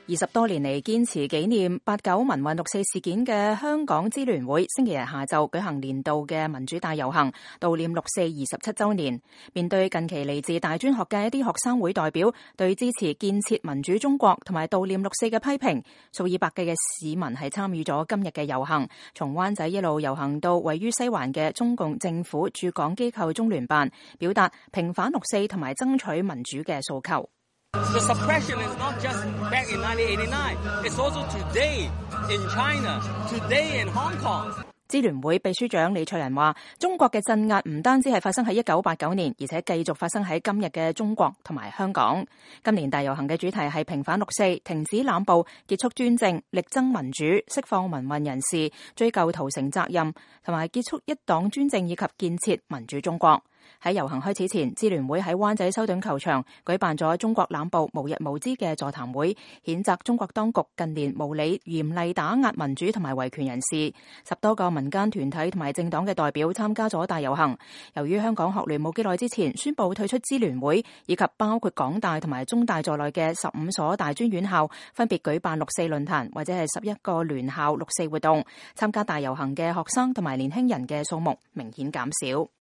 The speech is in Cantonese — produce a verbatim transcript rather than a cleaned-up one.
二十多年嚟堅持紀念八九民運六四事件嘅香港支聯會，星期日下晝舉行年度嘅民主大遊行，悼念六四二十七週年。面對近期嚟自大專學嘅一啲學生會代表對支持建設民主中國同埋悼念六四嘅批評，數以百計嘅市民係參與咗今日嘅遊行，從灣仔一路遊行到位於西環嘅中共政府駐港機構中聯辦，表達平反六四同埋爭取民主嘅訴求。 The suppression is not just back in nineteen eighty-nine, it's also today in China, today in Hong Kong. 支聯會秘書長李卓人話：中國嘅鎮壓唔單止係發生喺一九八九年，而且繼續發生喺今日嘅中國同埋香港。今年大遊行嘅主題係平反六四、停止濫暴、結束專政、力爭民主、釋放民運人士、追究屠城責任，同埋結束一黨專政以及建設民主中國。喺遊行開始前，支聯會喺灣仔修頓球場舉辦咗中國濫暴無日無之嘅座談會，譴責中國當局近年無理嚴厲打壓民主同埋維權人士。十多個民間團體同埋政黨嘅代表參加咗大遊行。由於香港學聯冇幾耐之前宣布退出支聯會，以及包括港大同埋中大在內嘅十五所大專院校分別舉辦六四論壇或者係十一個聯校六四活動，參加大遊行嘅學生同埋年輕人嘅數目明顯減少。